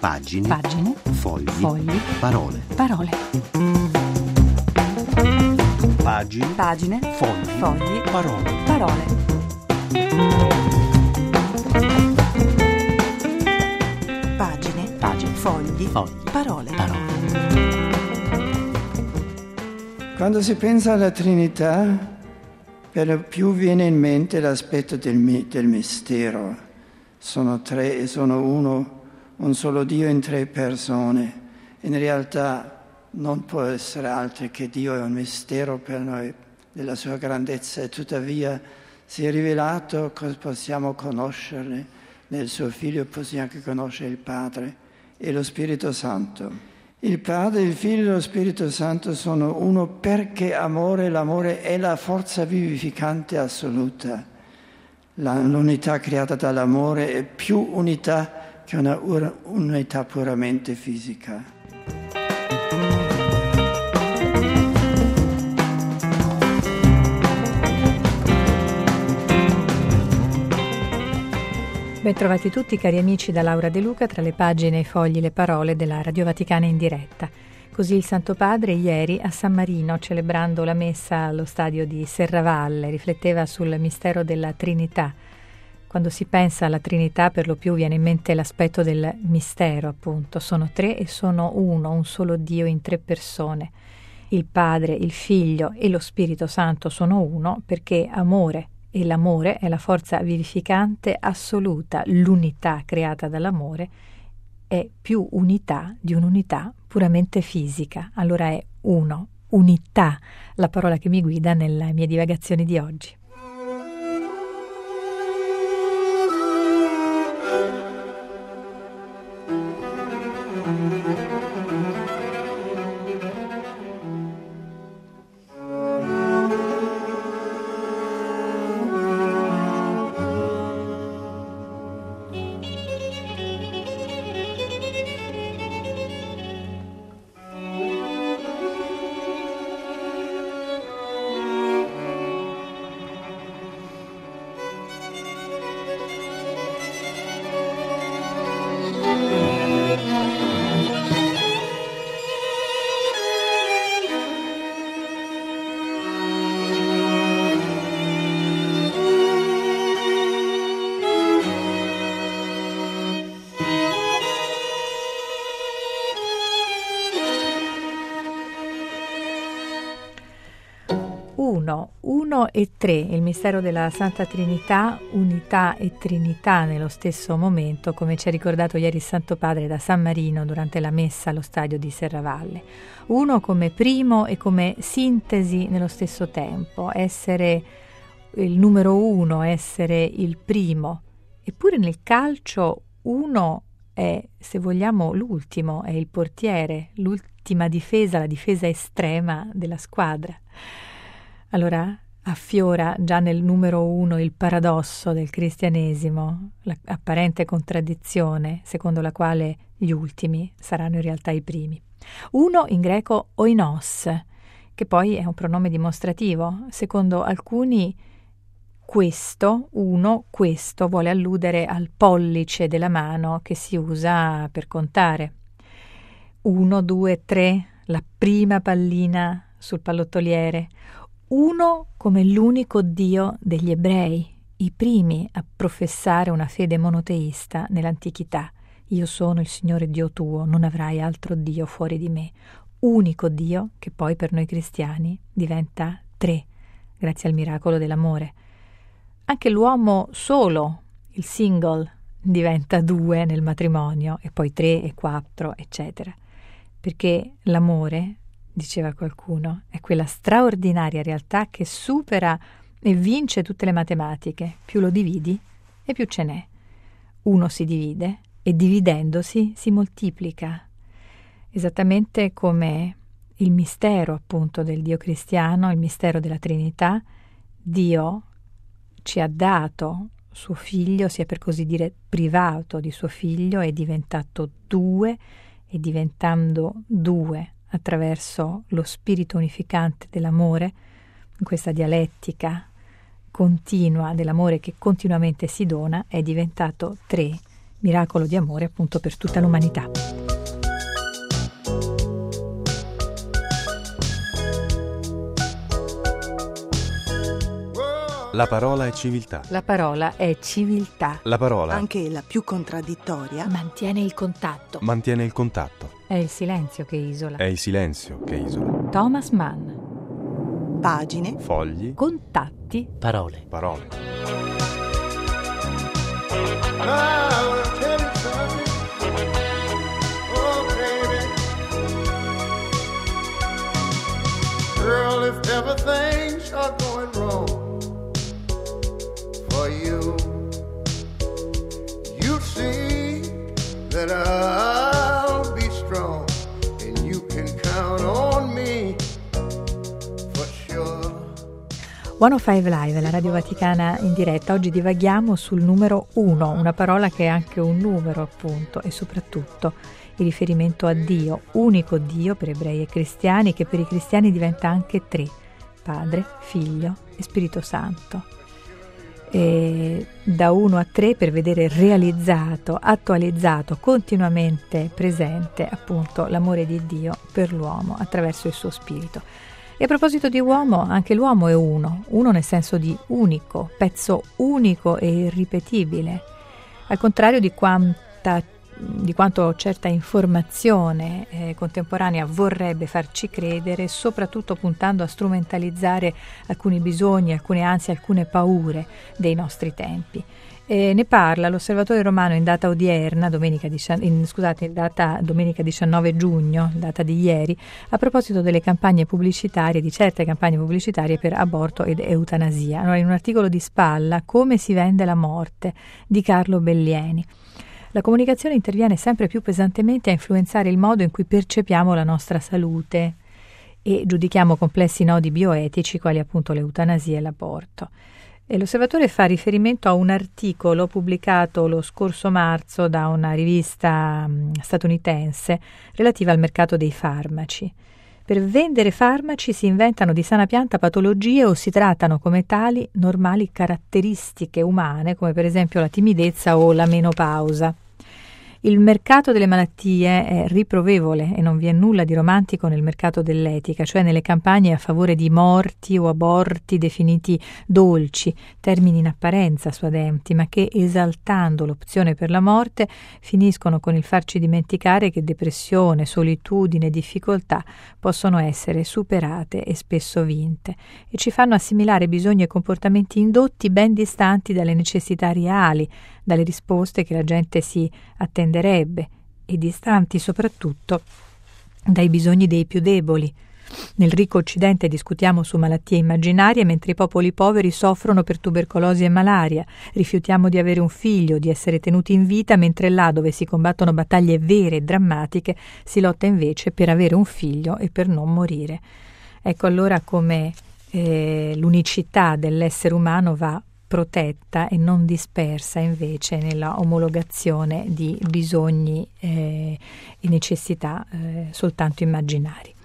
Pagine. Fogli. Parole. Pagine. Fogli. Parole. Pagine. Fogli. Parole. Quando si pensa alla Trinità, per lo più viene in mente l'aspetto del mistero. Sono tre e sono uno, un solo Dio in tre persone. In realtà non può essere altro che Dio è un mistero per noi, della sua grandezza, e tuttavia si è rivelato, possiamo conoscerle. Nel suo Figlio possiamo anche conoscere il Padre e lo Spirito Santo. Il Padre, il Figlio e lo Spirito Santo sono uno perché l'amore è la forza vivificante assoluta. L'unità creata dall'amore è più unità che una unità puramente fisica. Bentrovati tutti cari amici da Laura De Luca tra le pagine, i fogli, le parole della Radio Vaticana in diretta. Così il Santo Padre ieri a San Marino, celebrando la messa allo stadio di Serravalle, rifletteva sul mistero della Trinità. Quando si pensa alla Trinità per lo più viene in mente l'aspetto del mistero, appunto. Sono tre e sono uno, un solo Dio in tre persone. Il Padre, il Figlio e lo Spirito Santo sono uno perché amore. E l'amore è la forza vivificante assoluta, l'unità creata dall'amore è più unità di un'unità puramente fisica, allora è uno, unità, la parola che mi guida nelle mie divagazioni di oggi. Uno e tre, il mistero della Santa Trinità, unità e Trinità nello stesso momento, come ci ha ricordato ieri il Santo Padre da San Marino durante la messa allo stadio di Serravalle. Uno come primo e come sintesi nello stesso tempo, essere il numero uno, essere il primo. Eppure nel calcio uno è, se vogliamo, l'ultimo, è il portiere, l'ultima difesa, la difesa estrema della squadra. Allora affiora già nel numero uno il paradosso del cristianesimo, l'apparente contraddizione secondo la quale gli ultimi saranno in realtà i primi. Uno in greco oinos, che poi è un pronome dimostrativo. Secondo alcuni questo vuole alludere al pollice della mano che si usa per contare. 1, 2, 3, la prima pallina sul pallottoliere. Uno come l'unico Dio degli ebrei, i primi a professare una fede monoteista nell'antichità. Io sono il Signore Dio tuo, non avrai altro Dio fuori di me. Unico Dio che poi per noi cristiani diventa tre, grazie al miracolo dell'amore. Anche l'uomo solo, il single, diventa due nel matrimonio e poi 3 e 4, eccetera. Perché l'amore, diceva qualcuno, è quella straordinaria realtà che supera e vince tutte le matematiche. Più lo dividi e più ce n'è. Uno si divide e dividendosi si moltiplica. Esattamente come il mistero appunto del Dio cristiano, il mistero della Trinità. Dio ci ha dato suo figlio, si è per così dire privato di suo figlio, è diventato due e diventando due attraverso lo spirito unificante dell'amore, in questa dialettica continua dell'amore che continuamente si dona, è diventato tre, miracolo di amore appunto per tutta l'umanità. La parola è civiltà. La parola è civiltà. La parola, anche la più contraddittoria, mantiene il contatto. mantiene il contatto. È il silenzio che isola. È il silenzio che isola. Thomas Mann. pagine, Fogli, Contatti. Parole. parole. Girl, if ever things are going wrong for you, you see that I'll be strong and you can count on me for sure. 105 Live, la Radio Vaticana in diretta. Oggi divaghiamo sul numero 1, una parola che è anche un numero appunto, e soprattutto il riferimento a Dio, unico Dio per ebrei e cristiani, che per i cristiani diventa anche 3, Padre, Figlio e Spirito Santo. E da 1 a 3 per vedere realizzato, attualizzato, continuamente presente appunto l'amore di Dio per l'uomo attraverso il suo Spirito. E a proposito di uomo, anche l'uomo è uno nel senso di unico, pezzo unico e irripetibile, al contrario di quanto certa informazione contemporanea vorrebbe farci credere, soprattutto puntando a strumentalizzare alcuni bisogni, alcune ansie, alcune paure dei nostri tempi. Ne parla l'Osservatore Romano in data odierna, domenica 19 giugno, data di ieri, a proposito delle campagne pubblicitarie, di certe campagne pubblicitarie per aborto ed eutanasia. Allora, in un articolo di spalla, Come si vende la morte, di Carlo Bellieni. La comunicazione interviene sempre più pesantemente a influenzare il modo in cui percepiamo la nostra salute e giudichiamo complessi nodi bioetici quali appunto l'eutanasia e l'aborto. E l'Osservatore fa riferimento a un articolo pubblicato lo scorso marzo da una rivista statunitense relativa al mercato dei farmaci. Per vendere farmaci si inventano di sana pianta patologie o si trattano come tali normali caratteristiche umane, come per esempio la timidezza o la menopausa. Il mercato delle malattie è riprovevole e non vi è nulla di romantico nel mercato dell'etica, cioè nelle campagne a favore di morti o aborti definiti dolci, termini in apparenza suadenti, ma che, esaltando l'opzione per la morte, finiscono con il farci dimenticare che depressione, solitudine e difficoltà possono essere superate e spesso vinte, e ci fanno assimilare bisogni e comportamenti indotti ben distanti dalle necessità reali, dalle risposte che la gente si attenderebbe, e distanti soprattutto dai bisogni dei più deboli. Nel ricco Occidente discutiamo su malattie immaginarie mentre i popoli poveri soffrono per tubercolosi e malaria. Rifiutiamo di avere un figlio, di essere tenuti in vita, mentre là dove si combattono battaglie vere e drammatiche si lotta invece per avere un figlio e per non morire. Ecco allora come l'unicità dell'essere umano va protetta e non dispersa invece nella omologazione di bisogni e necessità soltanto immaginari.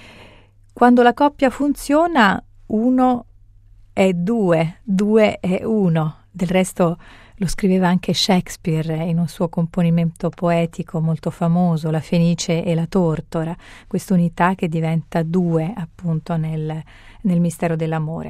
Quando la coppia funziona, 1 è 2, 2 è 1. Del resto lo scriveva anche Shakespeare in un suo componimento poetico molto famoso, La Fenice e la Tortora, quest'unità che diventa 2 appunto nel mistero dell'amore.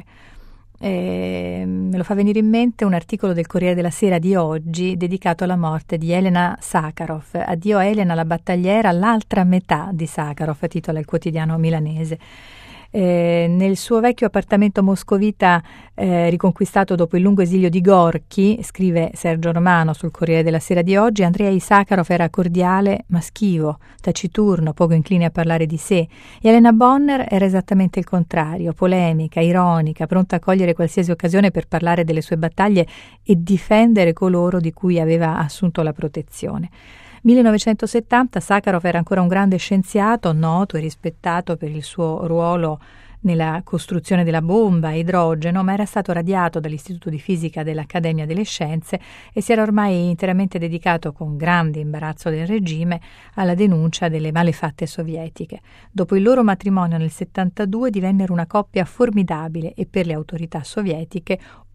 Me lo fa venire in mente un articolo del Corriere della Sera di oggi dedicato alla morte di Elena Sakharov. Addio a Elena, la battagliera, l'altra metà di Sakharov, titola il quotidiano milanese. Nel suo vecchio appartamento moscovita riconquistato dopo il lungo esilio di Gorky, scrive Sergio Romano sul Corriere della Sera di oggi, Andrei Sakharov era cordiale ma schivo, taciturno, poco incline a parlare di sé, e Elena Bonner era esattamente il contrario, polemica, ironica, pronta a cogliere qualsiasi occasione per parlare delle sue battaglie e difendere coloro di cui aveva assunto la protezione. 1970, Sakharov era ancora un grande scienziato, noto e rispettato per il suo ruolo nella costruzione della bomba a idrogeno, ma era stato radiato dall'Istituto di Fisica dell'Accademia delle Scienze e si era ormai interamente dedicato, con grande imbarazzo del regime, alla denuncia delle malefatte sovietiche. Dopo il loro matrimonio nel 72 divennero una coppia formidabile e per le autorità sovietiche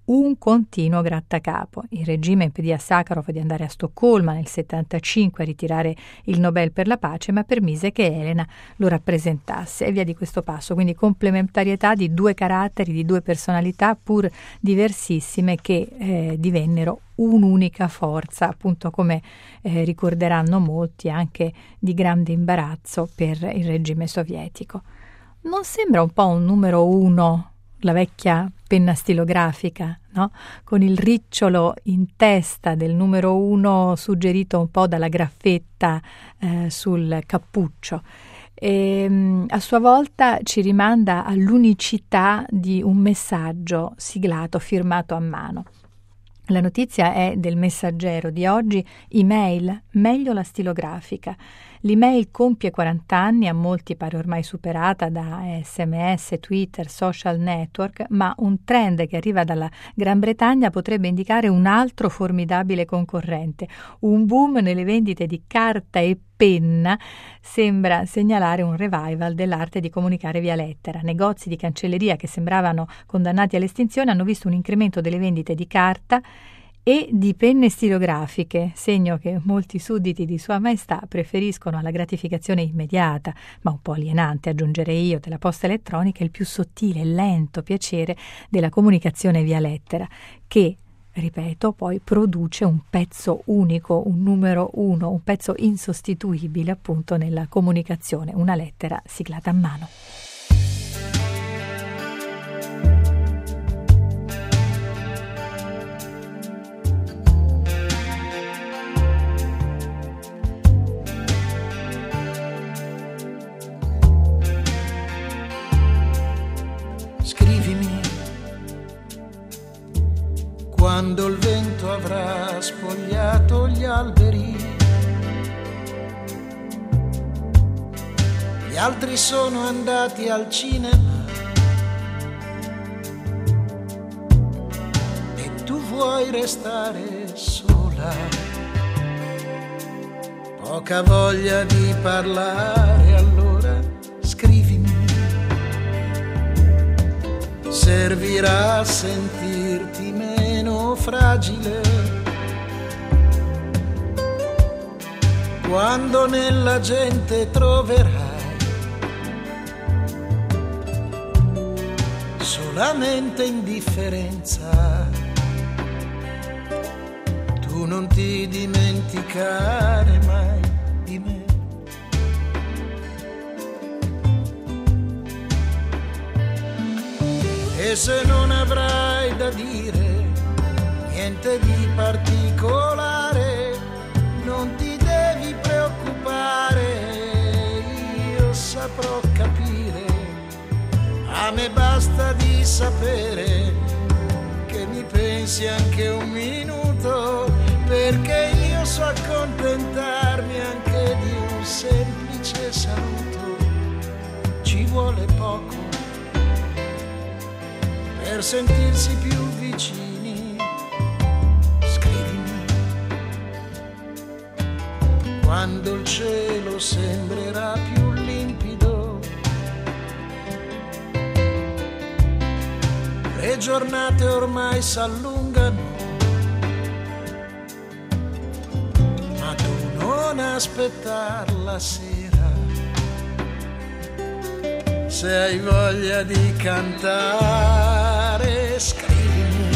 un continuo grattacapo. Il regime impedì a Sakharov di andare a Stoccolma nel 1975 a ritirare il Nobel per la pace, ma permise che Elena lo rappresentasse, e via di questo passo. Quindi complementarietà di due caratteri, di due personalità pur diversissime che divennero un'unica forza, appunto come ricorderanno molti, anche di grande imbarazzo per il regime sovietico. Non sembra un po' un numero uno la vecchia penna stilografica, no? Con il ricciolo in testa del numero uno suggerito un po' dalla graffetta sul cappuccio. E, a sua volta ci rimanda all'unicità di un messaggio siglato, firmato a mano. La notizia è del Messaggero di oggi, email, meglio la stilografica. L'email compie 40 anni, a molti pare ormai superata da SMS, Twitter, social network, ma un trend che arriva dalla Gran Bretagna potrebbe indicare un altro formidabile concorrente. Un boom nelle vendite di carta e penna sembra segnalare un revival dell'arte di comunicare via lettera. Negozi di cancelleria che sembravano condannati all'estinzione hanno visto un incremento delle vendite di carta e di penne stilografiche, segno che molti sudditi di Sua Maestà preferiscono alla gratificazione immediata, ma un po' alienante, aggiungerei io, della posta elettronica, il più sottile e lento piacere della comunicazione via lettera, che, ripeto, poi produce un pezzo unico, un numero uno, un pezzo insostituibile appunto nella comunicazione, una lettera siglata a mano. Quando il vento avrà spogliato gli alberi, gli altri sono andati al cinema e tu vuoi restare sola, poca voglia di parlare, allora scrivimi, servirà a sentirti meno fragile quando nella gente troverai solamente indifferenza. Tu non ti dimenticare mai di me. E se non avrai da dire niente di particolare, non ti devi preoccupare, io saprò capire. A me basta di sapere che mi pensi anche un minuto, perché io so accontentarmi anche di un semplice saluto. Ci vuole poco per sentirsi più vicini. Quando il cielo sembrerà più limpido, le giornate ormai s'allungano, ma tu non aspettar la sera, se hai voglia di cantare scrivimi,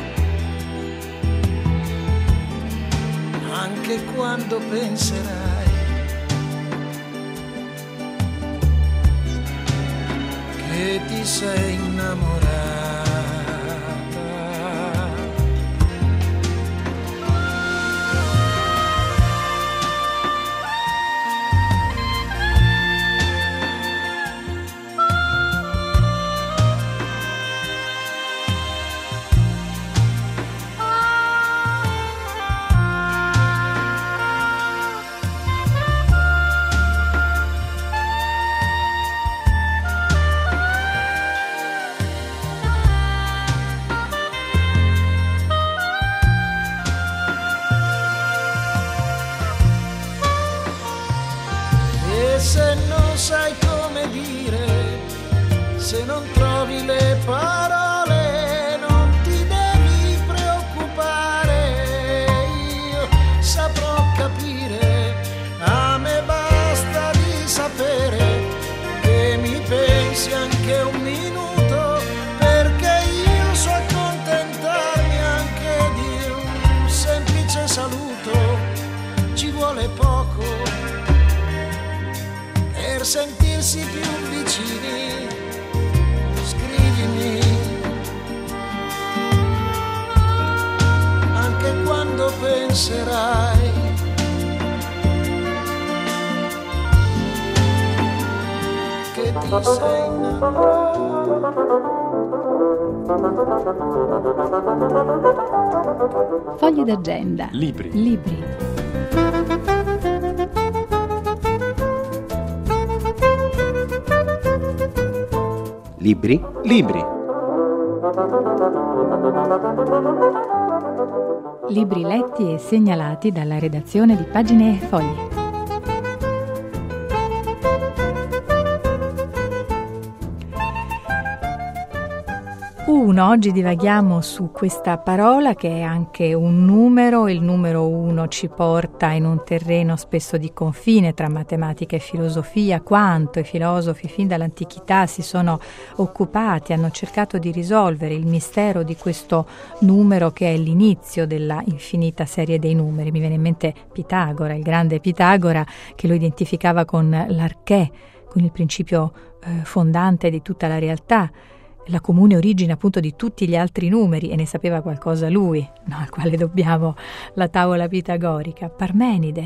anche quando penserai che ti sei innamorata. sentirsi più vicini, scrivimi anche quando penserai che ti sei innamorato. Fogli d'agenda. Libri. Libri? Libri letti e segnalati dalla redazione di Pagine e Fogli. Oggi divaghiamo su questa parola che è anche un numero. Il numero 1 ci porta in un terreno spesso di confine tra matematica e filosofia. Quanto i filosofi fin dall'antichità si sono occupati, hanno cercato di risolvere il mistero di questo numero che è l'inizio della infinita serie dei numeri. Mi viene in mente Pitagora, il grande Pitagora, che lo identificava con l'archè, con il principio fondante di tutta la realtà, la comune origine appunto di tutti gli altri numeri, e ne sapeva qualcosa lui, no, al quale dobbiamo la tavola pitagorica. Parmenide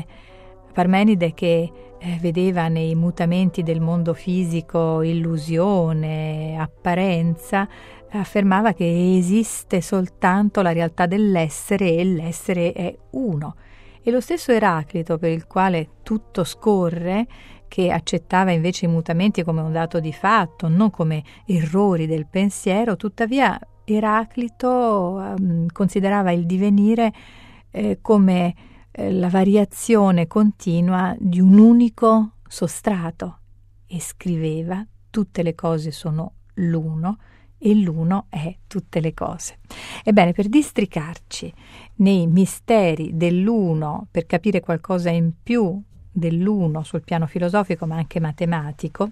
che vedeva nei mutamenti del mondo fisico illusione, apparenza, affermava che esiste soltanto la realtà dell'essere e l'essere è uno. E lo stesso Eraclito, per il quale tutto scorre, che accettava invece i mutamenti come un dato di fatto, non come errori del pensiero, tuttavia Eraclito considerava il divenire come la variazione continua di un unico sostrato, e scriveva: tutte le cose sono l'uno e l'uno è tutte le cose. Ebbene, per districarci nei misteri dell'uno, per capire qualcosa in più dell'uno sul piano filosofico ma anche matematico,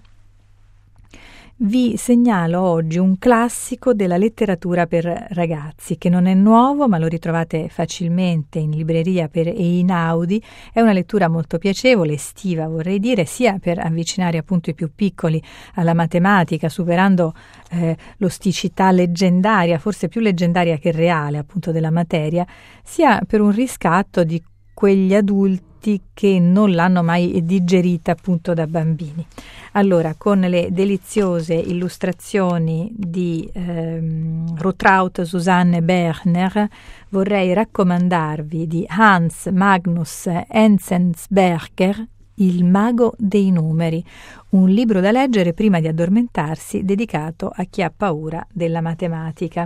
vi segnalo oggi un classico della letteratura per ragazzi, che non è nuovo ma lo ritrovate facilmente in libreria per Einaudi. È una lettura molto piacevole, estiva vorrei dire, sia per avvicinare appunto i più piccoli alla matematica, superando l'osticità leggendaria, forse più leggendaria che reale appunto della materia, sia per un riscatto di quegli adulti che non l'hanno mai digerita appunto da bambini. Allora, con le deliziose illustrazioni di Rotraut Susanne Berner, vorrei raccomandarvi di Hans Magnus Enzensberger, Il mago dei numeri, un libro da leggere prima di addormentarsi, dedicato a chi ha paura della matematica.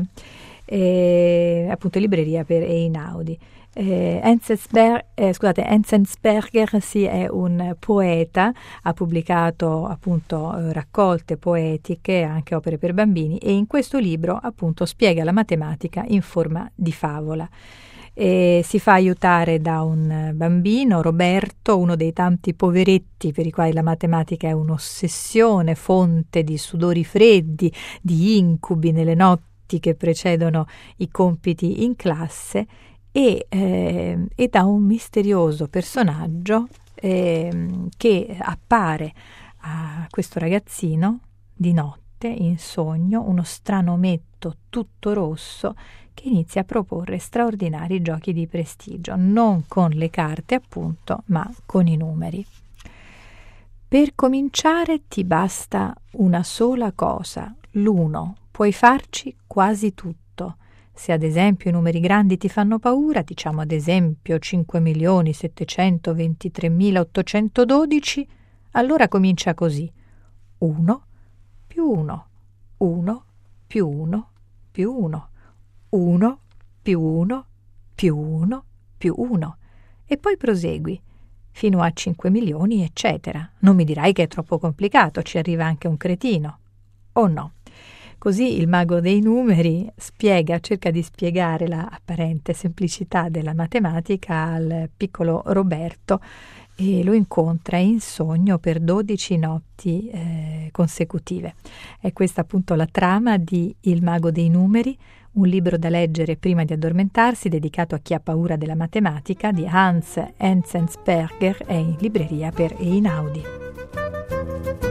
Appunto, libreria per Einaudi. Enzensberger sì, è un poeta, ha pubblicato appunto raccolte poetiche, anche opere per bambini, e in questo libro appunto spiega la matematica in forma di favola. Si fa aiutare da un bambino, Roberto, uno dei tanti poveretti per i quali la matematica è un'ossessione, fonte di sudori freddi, di incubi nelle notti che precedono i compiti in classe, e da un misterioso personaggio che appare a questo ragazzino di notte in sogno, uno strano ometto tutto rosso che inizia a proporre straordinari giochi di prestigio, non con le carte appunto, ma con i numeri. Per cominciare ti basta una sola cosa, l'uno, puoi farci quasi tutto. Se ad esempio i numeri grandi ti fanno paura, diciamo ad esempio 5.723.812, allora comincia così: 1 più 1, 1 più 1 più 1, 1 più 1 più 1 più 1, e poi prosegui fino a 5 milioni, eccetera. Non mi dirai che è troppo complicato, ci arriva anche un cretino, o no? Così il mago dei numeri cerca di spiegare la apparente semplicità della matematica al piccolo Roberto, e lo incontra in sogno per 12 notti consecutive. È questa appunto la trama di Il mago dei numeri, un libro da leggere prima di addormentarsi, dedicato a chi ha paura della matematica, di Hans Enzensberger, è in libreria per Einaudi.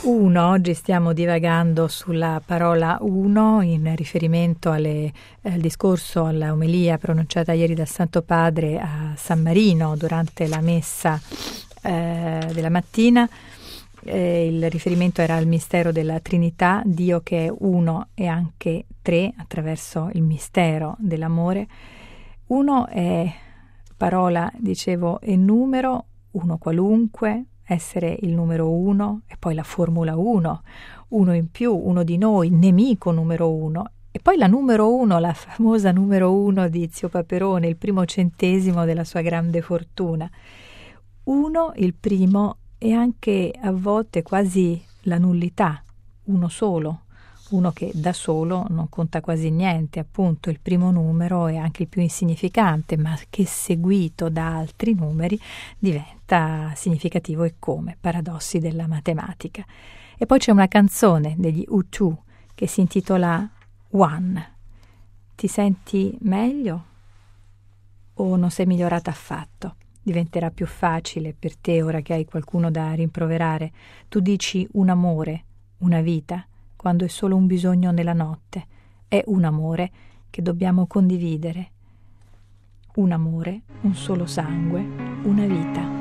uno, oggi stiamo divagando sulla parola uno in riferimento al discorso, alla omelia pronunciata ieri dal Santo Padre a San Marino durante la messa della mattina. Il riferimento era al mistero della Trinità, Dio che è uno e anche tre attraverso il mistero dell'amore. Uno è parola, dicevo, e numero, uno qualunque, essere il numero uno, e poi la formula uno in più, uno di noi, nemico numero uno, e poi la numero uno, la famosa numero uno di Zio Paperone, il primo centesimo della sua grande fortuna. Uno, il primo, e anche a volte quasi la nullità, uno solo, uno che da solo non conta quasi niente, appunto il primo numero è anche il più insignificante, ma che seguito da altri numeri diventa significativo, e come, paradossi della matematica. E poi c'è una canzone degli U2 che si intitola One. Ti senti meglio o non sei migliorata affatto? Diventerà più facile per te ora che hai qualcuno da rimproverare. Tu dici un amore, una vita, quando è solo un bisogno nella notte. È un amore che dobbiamo condividere. Un amore, un solo sangue, una vita.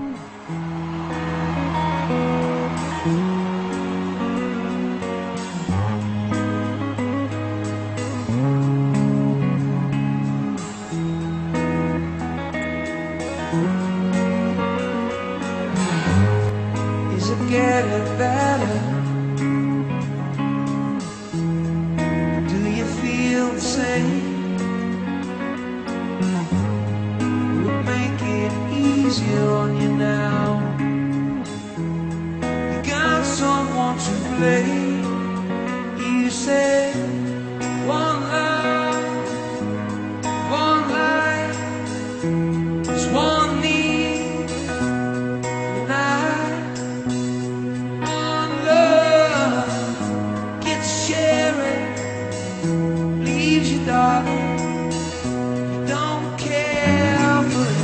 Is it getting better? Do you feel the same? Would make it easier on you now. You got someone to blame. You said one love, one life, there's one need, and one love gets sharing, leaves you, darling. You don't care for it.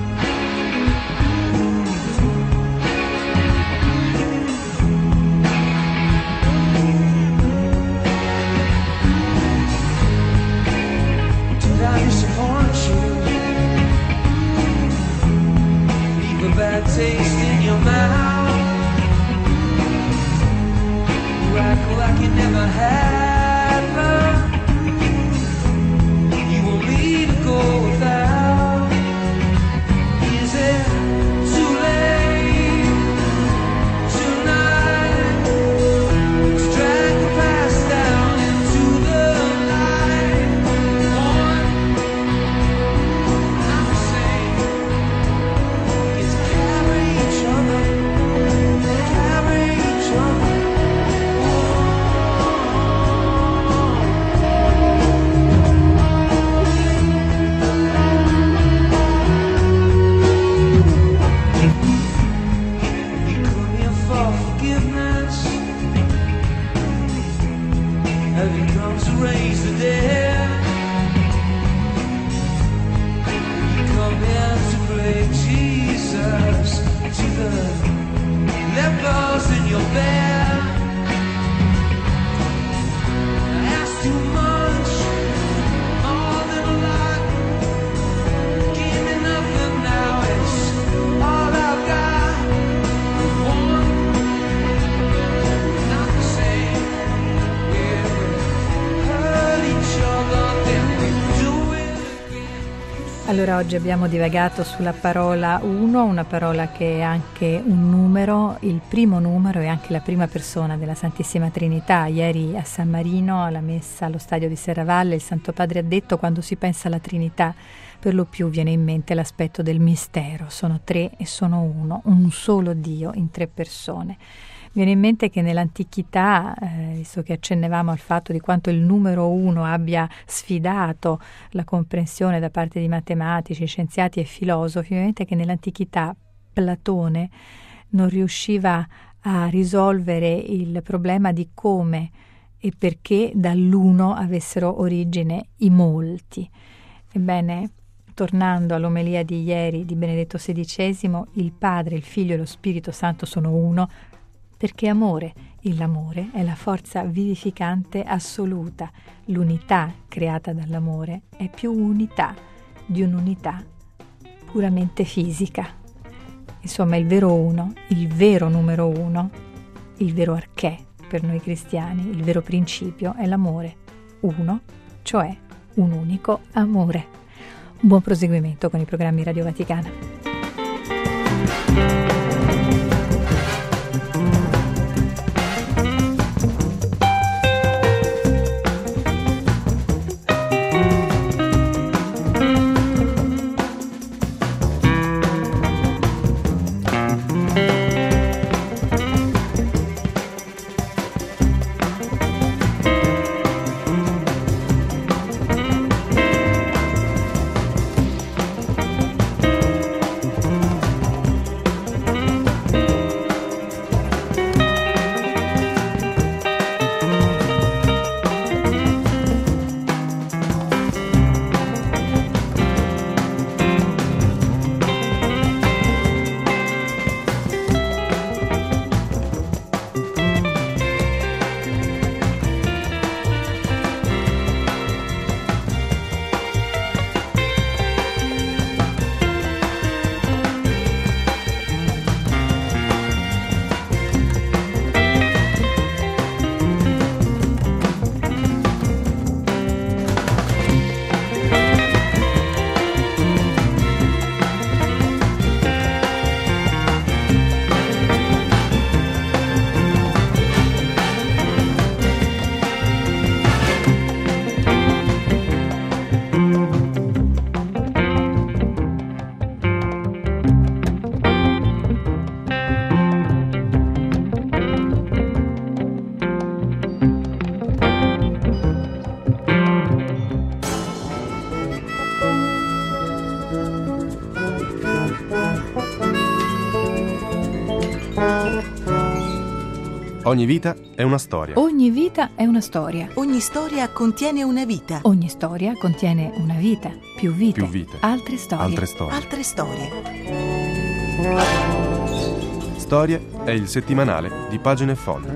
Did I disappoint you? Leave a bad taste in your mouth. You act like you never had love. You want me to go without. Is it too late tonight to drag the past down into the night? One, not the same. It's carry each other, carry each other. You come here for forgiveness. Have you come to raise the dead? You come here to play Jesus to the lepers in your bed. That's too much, more than a lot. Give me nothing now, it's all I've got. One, not the same. We'll hurt each other, then we do it again. Allora, oggi abbiamo divagato sulla parola uno, una parola che è anche un numero, il primo numero e anche la prima persona della Santissima Trinità. Ieri a San Marino, alla messa allo stadio di Serravalle, il Santo Padre ha detto: quando si pensa alla Trinità, per lo più viene in mente l'aspetto del mistero. Sono tre e sono uno, un solo Dio in tre persone. Viene in mente che nell'antichità, visto che accennavamo al fatto di quanto il numero uno abbia sfidato la comprensione da parte di matematici, scienziati e filosofi, viene in mente che nell'antichità Platone non riusciva a risolvere il problema di come e perché dall'uno avessero origine i molti. Ebbene, tornando all'omelia di ieri di Benedetto XVI, il Padre, il Figlio e lo Spirito Santo sono uno, perché amore, L'amore è la forza vivificante assoluta. L'unità creata dall'amore è più unità di un'unità puramente fisica. Insomma, il vero uno, il vero numero uno, il vero archè per noi cristiani, il vero principio è l'amore. Uno, cioè un unico amore. Buon proseguimento con i programmi Radio Vaticana. Ogni vita è una storia. Ogni vita è una storia. Ogni storia contiene una vita. Ogni storia contiene una vita, più vite, Più vite. altre storie. Altre storie. Altre storie. Storie è il settimanale di Pagine Foglie.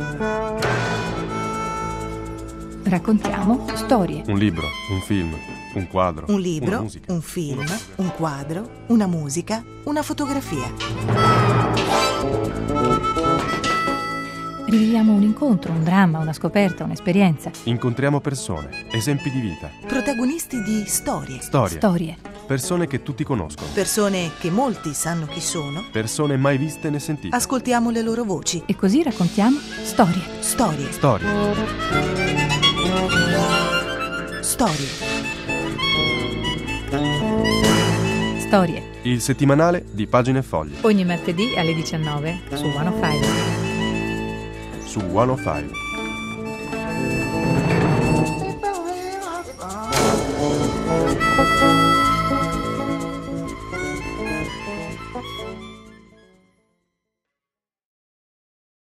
Raccontiamo storie. Un libro, un film, un quadro, Un una libro, musica. un film, un quadro, una musica, una fotografia. Riviviamo un incontro, un dramma, una scoperta, un'esperienza. Incontriamo persone, esempi di vita, Protagonisti di storie. storie, Storie. persone che tutti conoscono, Persone che molti sanno chi sono. persone mai viste né sentite. Ascoltiamo le loro voci. E così raccontiamo storie. Storie. Storie. Storie. Storie. Il settimanale di Pagine Foglie Ogni martedì alle 19 su 105. su 105.